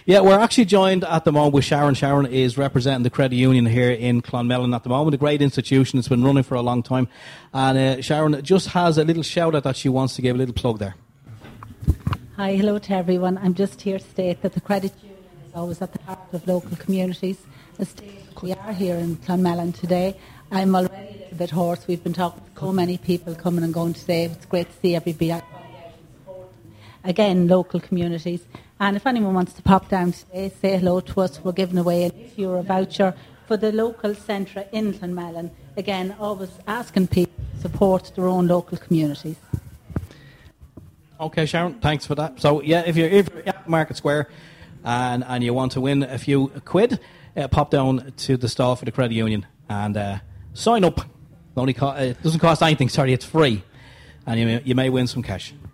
Yeah, we're actually joined at the moment with Sharon. Sharon is representing the credit union here in Clonmelon at the moment, a great institution. It's been running for a long time. And Sharon just has a little shout out that she wants to give, a little plug there. Hi, hello to everyone. I'm just here to state that the credit union is always at the heart of local communities. As we are here in Clonmelon today. I'm already a little bit hoarse. We've been talking to so many people coming and going today. It's great to see everybody supporting, again, local communities. And if anyone wants to pop down today, say hello to us. We're giving away an €8 voucher for the local centre in Clonmelon. Again, always asking people to support their own local communities. Okay, Sharon, thanks for that. So, yeah, if you're at Market Square and you want to win a few quid, pop down to the stall for the credit union and sign up. It doesn't cost anything, it's free. And you may win some cash.